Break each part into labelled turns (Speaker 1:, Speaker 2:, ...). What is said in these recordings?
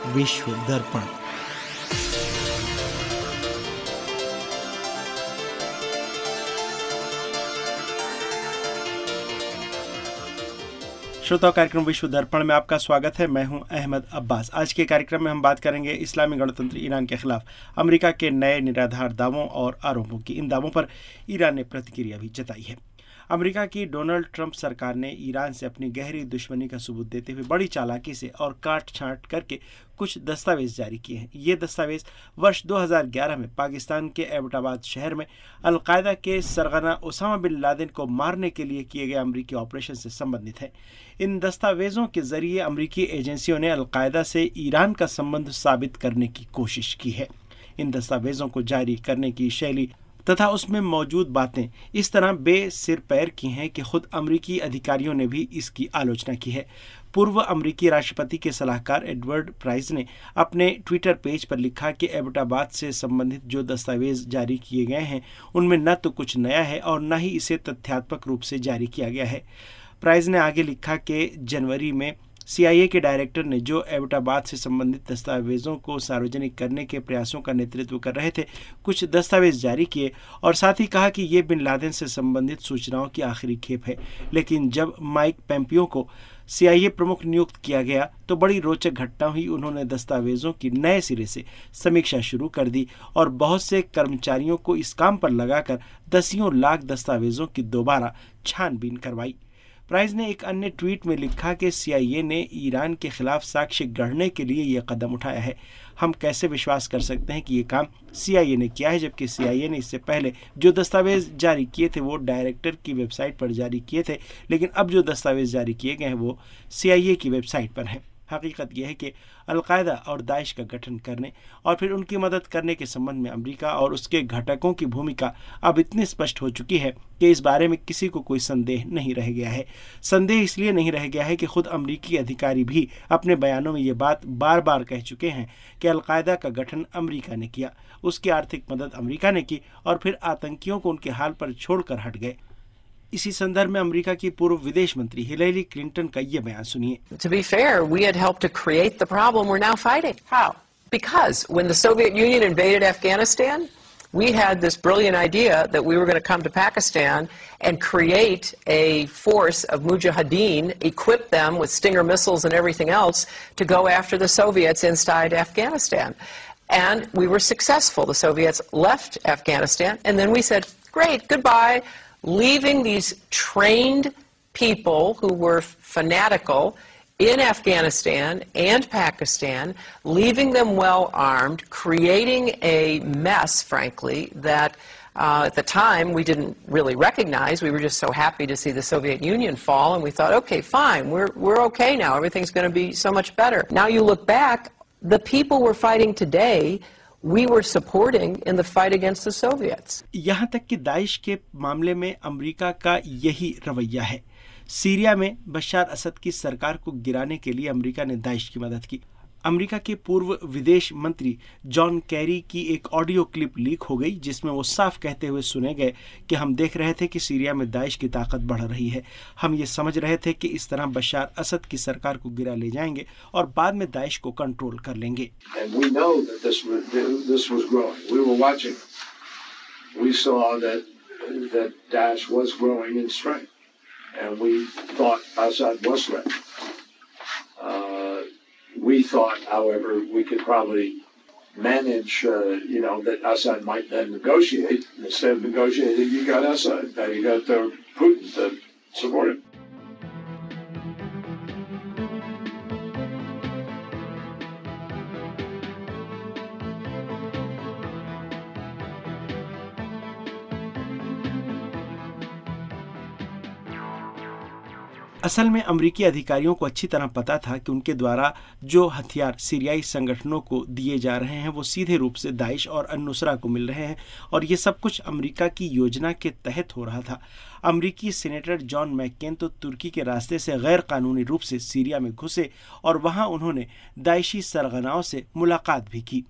Speaker 1: विश्व दर्पण। श्रोताओं, कार्यक्रम विश्व दर्पण में आपका स्वागत है। मैं हूं अहमद अब्बास। आज के कार्यक्रम में हम बात करेंगे इस्लामी गणतंत्र ईरान के खिलाफ अमेरिका के नए निराधार दावों और आरोपों की। इन दावों पर ईरान ने प्रतिक्रिया भी जताई है। अमेरिका की डोनाल्ड ट्रंप सरकार ने ईरान से अपनी गहरी दुश्मनी का सबूत देते हुए बड़ी चालाकी से और काट छांट करके कुछ दस्तावेज जारी किए हैं। ये दस्तावेज वर्ष 2011 में पाकिस्तान के एबटाबाद शहर में अलकायदा के सरगना ओसामा बिन लादेन को मारने के लिए किए गए अमेरिकी ऑपरेशन से संबंधित है। इन दस्तावेजों के जरिए अमेरिकी एजेंसियों ने अलकायदा से ईरान का संबंध साबित करने की कोशिश की है। इन दस्तावेजों को जारी करने की शैली तथा उसमें मौजूद बातें इस तरह बेसिर पैर की हैं कि खुद अमेरिकी अधिकारियों ने भी इसकी आलोचना की है। पूर्व अमेरिकी राष्ट्रपति के सलाहकार एडवर्ड प्राइस ने अपने ट्विटर पेज पर लिखा कि एबटाबाद से संबंधित जो दस्तावेज जारी किए गए हैं उनमें न तो कुछ नया है और न ही इसे तथ्यात्मक रूप से जारी किया गया है। प्राइस ने आगे लिखा कि जनवरी में CIA के डायरेक्टर ने जो एबटाबाद से संबंधित दस्तावेजों को सार्वजनिक करने के प्रयासों का नेतृत्व कर रहे थे, कुछ दस्तावेज जारी किए और साथ ही कहा कि ये बिन लादेन से संबंधित सूचनाओं की आखिरी खेप है। लेकिन जब माइक पोम्पियो को CIA प्रमुख नियुक्त किया गया तो बड़ी रोचक घटना हुई। उन्होंने दस्तावेजों की नए सिरे से समीक्षा शुरू कर दी और बहुत से कर्मचारियों को इस काम पर लगाकर दसियों लाख दस्तावेजों की दोबारा छानबीन करवाई। प्राइस ने एक अन्य ट्वीट में लिखा कि CIA ने ईरान के खिलाफ साक्ष्य गढ़ने के लिए यह कदम उठाया है। हम कैसे विश्वास कर सकते हैं कि ये काम CIA ने किया है, जबकि CIA ने इससे पहले जो दस्तावेज जारी किए थे वो डायरेक्टर की वेबसाइट पर जारी किए थे, लेकिन अब जो दस्तावेज जारी किए गए हैं वो CIA की वेबसाइट पर हैं। हकीकत यह है कि अलकायदा और दाइश का गठन करने और फिर उनकी मदद करने के संबंध में अमेरिका और उसके घटकों की भूमिका अब इतनी स्पष्ट हो चुकी है कि इस बारे में किसी को कोई संदेह नहीं रह गया है। संदेह इसलिए नहीं रह गया है कि खुद अमेरिकी अधिकारी भी अपने बयानों में ये बात बार बार कह चुके हैं कि अलकायदा का गठन अमेरिका ने किया, उसकी आर्थिक मदद अमेरिका ने की और फिर आतंकियों को उनके हाल पर छोड़कर हट गए। इसी संदर्भ में अमेरिका की पूर्व विदेश मंत्री हिलेरी क्लिंटन का ये बयान सुनिए।
Speaker 2: To be fair, we had helped to create the problem we're now fighting. How? Because when the Soviet Union invaded Afghanistan, we had this brilliant idea that we were going to come to Pakistan and create a force of mujahideen, equip them with Stinger missiles and everything else to go after the Soviets inside Afghanistan. And we were successful. The Soviets left Afghanistan, and then we said, great, goodbye, leaving these trained people who were fanatical in Afghanistan and Pakistan, leaving them well armed, creating a mess, frankly, that at the time we didn't really recognize. We were just so happy to see the Soviet Union fall, and we thought, okay, fine, we're okay now. Everything's going to be so much better. Now you look back, the people we're fighting today we were supporting in the fight against the Soviets.
Speaker 1: यहाँ तक कि Daesh के मामले में America का यही रवैया है। सीरिया में बशर असद की सरकार को गिराने के लिए अमेरिका ने दाइश की मदद की। अमेरिका के पूर्व विदेश मंत्री जॉन कैरी की एक ऑडियो क्लिप लीक हो गई जिसमें वो साफ कहते हुए सुने गए कि हम देख रहे थे कि सीरिया में दाइश की ताकत बढ़ रही है। हम ये समझ रहे थे कि इस तरह बशर असद की सरकार को गिरा ले जाएंगे और बाद में दाइश को कंट्रोल कर लेंगे।
Speaker 3: We thought, however, we could probably manage, that Assad might then negotiate. Instead of negotiating, you got Assad. Now you got Putin to support him.
Speaker 1: असल में अमेरिकी अधिकारियों को अच्छी तरह पता था कि उनके द्वारा जो हथियार सीरियाई संगठनों को दिए जा रहे हैं वो सीधे रूप से दाइश और अन-नुसरा को मिल रहे हैं और ये सब कुछ अमेरिका की योजना के तहत हो रहा था। अमेरिकी सीनेटर जॉन मैकेन तो तुर्की के रास्ते से गैर कानूनी रूप से सीरिया में घुसे और वहां उन्होंने दाइशी सरगनाओं से मुलाकात भी की।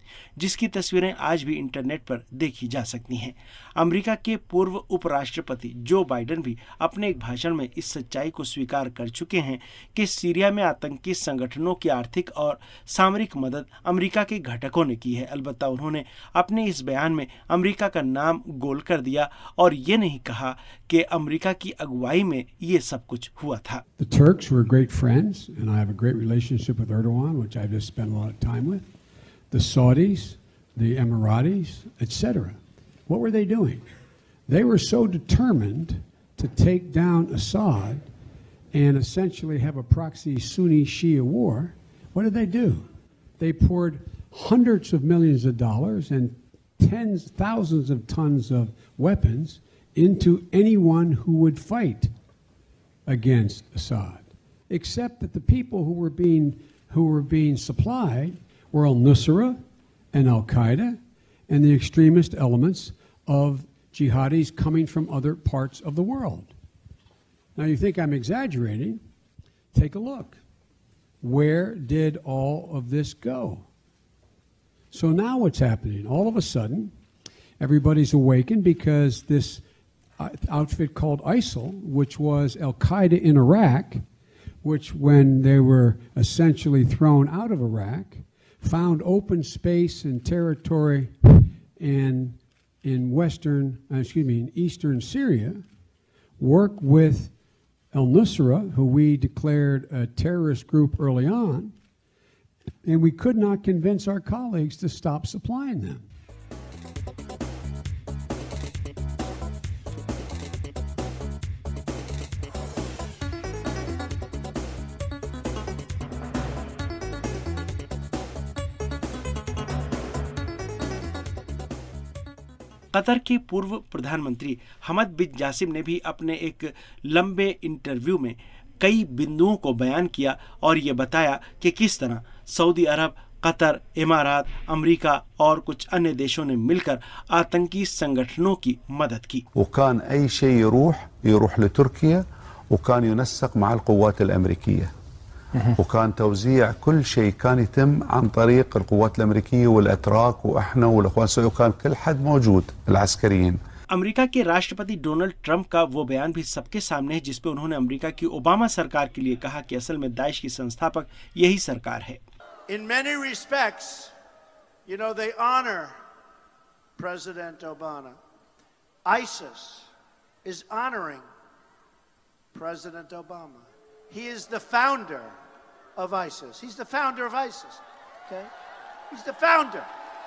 Speaker 1: जिसकी तस्वीरें आज भी इंटरनेट पर देखी जा सकती हैं। अमेरिका के पूर्व उपराष्ट्रपति जो बाइडेन भी अपने एक भाषण में इस सच्चाई को स्वीकार कर चुके हैं कि सीरिया में आतंकी संगठनों की आर्थिक और सामरिक मदद अमेरिका के घटकों ने की है। अलबत्ता उन्होंने अपने इस बयान में अमेरिका का नाम गोल कर दिया और ये नहीं कहा कि अमेरिका की अगुवाई में ये सब कुछ हुआ था।
Speaker 4: The Turks were great friends, and I have a great relationship with Erdogan, which I've just spent a lot of time with. The Saudis, the Emiratis, etc. What were they doing? They were so determined to take down Assad and essentially have a proxy Sunni-Shia war. What did they do? They poured hundreds of millions of dollars and tens, thousands of tons of weapons into anyone who would fight against Assad, except that the people who were being supplied were al-Nusra and al-Qaeda and the extremist elements of jihadis coming from other parts of the world. Now you think I'm exaggerating? Take a look. Where did all of this go? So now what's happening? All of a sudden, everybody's awakened because this outfit called ISIL, which was al-Qaeda in Iraq, which when they were essentially thrown out of Iraq, found open space and territory in eastern Syria, worked with al-Nusra, who we declared a terrorist group early on, and we could not convince our colleagues to stop supplying them.
Speaker 1: Qatar के पूर्व प्रधानमंत्री हमद बिन जासिम ने भी अपने एक लंबे interview में कई बिंदुओं को बयान किया और ये बताया कि किस तरह सऊदी अरब, कतर, इमारात, अमेरिका और कुछ अन्य देशों ने मिलकर आतंकी संगठनों की मदद की।
Speaker 5: وكان أي شيء يروح لتركيا وكان ينسق مع القوات الأمريكية وكان توزيع كل شيء كان يتم عن طريق القوات الأمريكية والأتراك وإحنا والأخوان السعوديين وكان كل حد موجود العسكريين।
Speaker 1: अमेरिका के राष्ट्रपति डोनाल्ड ट्रंप का वो बयान भी सबके सामने है जिसपे उन्होंने अमेरिका की ओबामा सरकार के लिए कहा कि असल में दाइश की संस्थापक यही सरकार है।
Speaker 6: In many respects, you know, they honor President Obama. ISIS is honoring President Obama. He is the founder of ISIS. He's the founder of ISIS. Okay? He's the founder.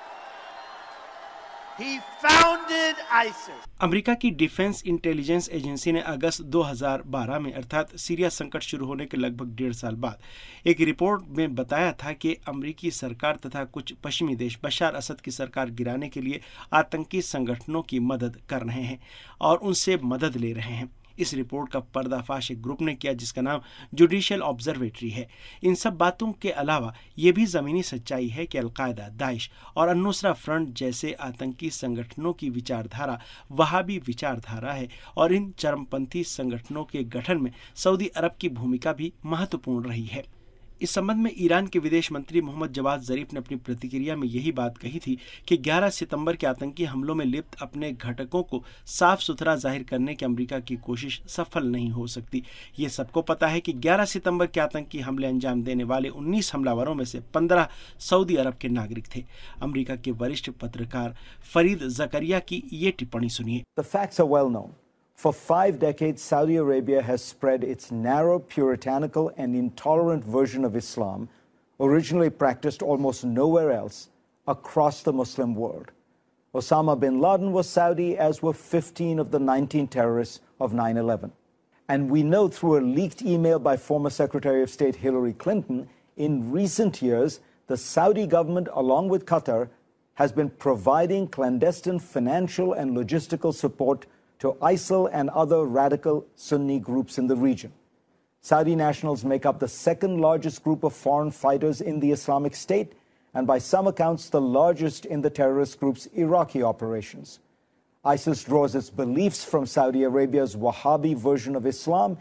Speaker 6: He founded ISIS.
Speaker 1: America की defence intelligence agency ने अगस्त 2012 में अर्थात Syria संकट शुरू होने के लगभग 1.5 साल बाद एक रिपोर्ट में बताया था कि अमेरिकी सरकार तथा कुछ पश्चिमी देश बशार असद की सरकार गिराने के लिए आतंकी संगठनों की मदद कर रहे हैं और उनसे मदद ले रहे हैं। इस रिपोर्ट का पर्दाफाश एक ग्रुप ने किया जिसका नाम जुडिशियल ऑब्जर्वेटरी है। इन सब बातों के अलावा ये भी ज़मीनी सच्चाई है कि अलकायदा, दाइश और अन्नुसरा फ्रंट जैसे आतंकी संगठनों की विचारधारा वहाबी विचारधारा है और इन चरमपंथी संगठनों के गठन में सऊदी अरब की भूमिका भी महत्वपूर्ण रही है। इस संबंध में ईरान के विदेश मंत्री मोहम्मद जवाद जरीफ ने अपनी प्रतिक्रिया में यही बात कही थी कि 11 सितंबर के आतंकी हमलों में लिप्त अपने घटकों को साफ सुथरा जाहिर करने की अमेरिका की कोशिश सफल नहीं हो सकती। ये सबको पता है कि 11 सितंबर के आतंकी हमले अंजाम देने वाले 19 हमलावरों में से 15 सऊदी अरब के नागरिक थे। अमेरिका के वरिष्ठ पत्रकार फरीद जकरिया की ये टिप्पणी सुनिए।
Speaker 7: The facts are well known. For 5 decades, Saudi Arabia has spread its narrow, puritanical, and intolerant version of Islam, originally practiced almost nowhere else, across the Muslim world. Osama bin Laden was Saudi, as were 15 of the 19 terrorists of 9/11. And we know through a leaked email by former Secretary of State Hillary Clinton, in recent years, the Saudi government, along with Qatar, has been providing clandestine financial and logistical support to ISIL and other radical Sunni groups in the region. Saudi nationals make up the second largest group of foreign fighters in the Islamic State, and by some accounts, the largest in the terrorist group's Iraqi operations. ISIS draws its beliefs from Saudi Arabia's Wahhabi version of Islam.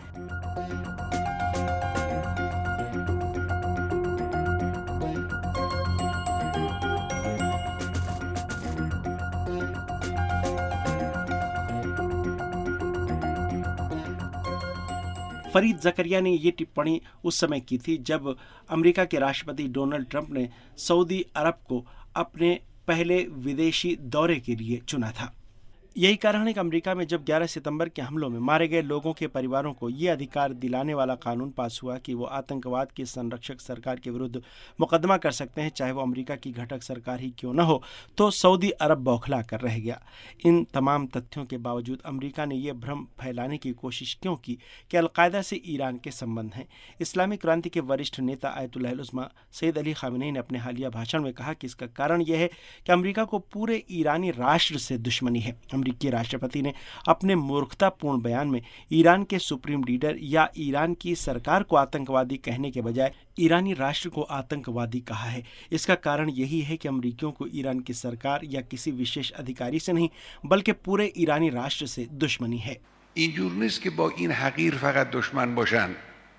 Speaker 1: Farid Zakaria ने ये टिप्पणी उस समय की थी जब America के राष्ट्रपति डोनाल्ड ट्रंप ने सऊदी अरब को अपने पहले विदेशी दौरे के लिए चुना था। यही कारण है कि अमेरिका में जब 11 सितंबर के हमलों में मारे गए लोगों के परिवारों को ये अधिकार दिलाने वाला कानून पास हुआ कि वो आतंकवाद की संरक्षक सरकार के विरुद्ध मुकदमा कर सकते हैं, चाहे वो अमेरिका की घटक सरकार ही क्यों न हो, तो सऊदी अरब बौखला कर रह गया। इन तमाम तथ्यों के बावजूद अमेरिका ने यह भ्रम फैलाने की कोशिश क्यों की कि अलकायदा से ईरान के संबंध हैं। इस्लामिक क्रांति के वरिष्ठ नेता Ayatollah Uzma Syed Ali Khamenei ने अपने हालिया भाषण में कहा कि इसका कारण यह है कि अमेरिका को पूरे ईरानी राष्ट्र से दुश्मनी है। अमेरिकी राष्ट्रपति ने अपने मूर्खतापूर्ण बयान में ईरान के सुप्रीम लीडर या ईरान की सरकार को आतंकवादी कहने के बजाय ईरानी राष्ट्र को आतंकवादी कहा है। इसका कारण यही है कि अमेरिकियों को ईरान की सरकार या किसी विशेष अधिकारी से नहीं बल्कि पूरे ईरानी राष्ट्र से दुश्मनी है।
Speaker 8: اینجور نیست که با این حقیر فقط دشمن باشن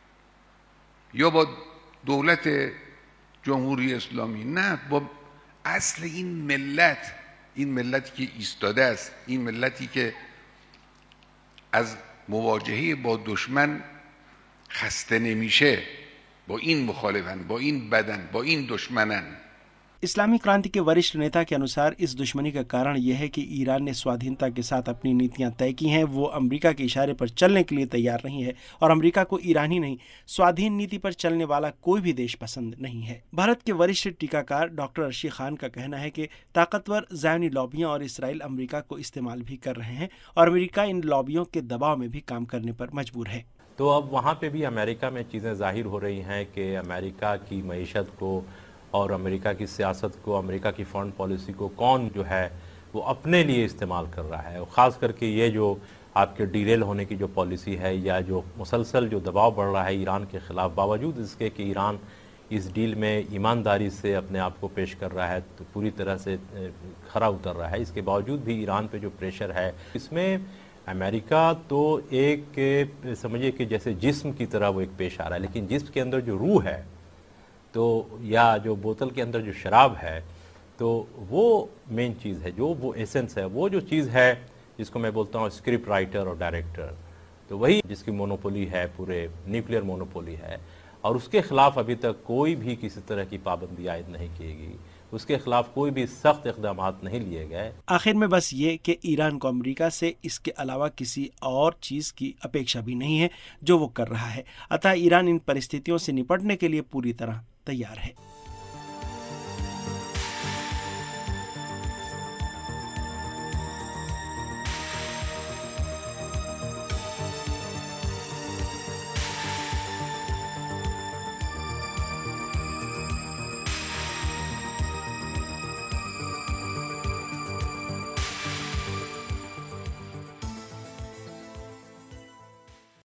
Speaker 8: یا با دولت جمهوری اسلامی، نه، با اصل این ملتی که ایستاده است، این ملتی که از مواجهه با دشمن خسته نمیشه، با این مخالفن، با این بدن، با این دشمنن.
Speaker 1: इस्लामी क्रांति के वरिष्ठ नेता के अनुसार इस दुश्मनी का कारण यह है कि ईरान ने स्वाधीनता के साथ अपनी नीतियां तय की हैं। वो अमेरिका के इशारे पर चलने के लिए तैयार नहीं है और अमेरिका को ईरान ही नहीं, स्वाधीन नीति पर चलने वाला कोई भी देश पसंद नहीं है। भारत के वरिष्ठ टीकाकार डॉक्टर अर्शी खान का कहना है कि ताकतवर ज़ायोनी लॉबियां और इसराइल अमेरिका को इस्तेमाल भी कर रहे हैं और अमेरिका इन लॉबियों के दबाव में भी काम करने पर मजबूर है।
Speaker 9: तो अब वहाँ पे भी अमेरिका में चीज़ें जाहिर हो रही हैं कि अमेरिका की मईशत को और अमेरिका की सियासत को, अमेरिका की फॉरेन पॉलिसी को कौन जो है वो अपने लिए इस्तेमाल कर रहा है। और ख़ास करके ये जो आपके डीरेल होने की जो पॉलिसी है या जो मुसलसल जो दबाव बढ़ रहा है ईरान के ख़िलाफ़, बावजूद इसके कि ईरान इस डील में ईमानदारी से अपने आप को पेश कर रहा है, तो पूरी तरह से खरा उतर रहा है, इसके बावजूद भी ईरान पे जो प्रेशर है, इसमें अमेरिका तो एक समझिए कि जैसे जिस्म की तरह वो एक पेश आ रहा है, लेकिन जिस्म के अंदर जो रूह है तो या जो बोतल के अंदर जो शराब है, तो वो मेन चीज़ है, जो वो एसेंस है, वो जो चीज़ है जिसको मैं बोलता हूँ स्क्रिप्ट राइटर और डायरेक्टर, तो वही जिसकी मोनोपोली है, पूरे न्यूक्लियर मोनोपोली है, और उसके ख़िलाफ़ अभी तक कोई भी किसी तरह की पाबंदी आयद नहीं की गई, उसके खिलाफ कोई भी सख्त इक़दाम नहीं लिए गए।
Speaker 1: आखिर में बस ये कि ईरान को अमेरिका से इसके अलावा किसी और चीज़ की अपेक्षा भी नहीं है जो वो कर रहा है, अतः ईरान इन परिस्थितियों से निपटने के लिए पूरी तरह तैयार है।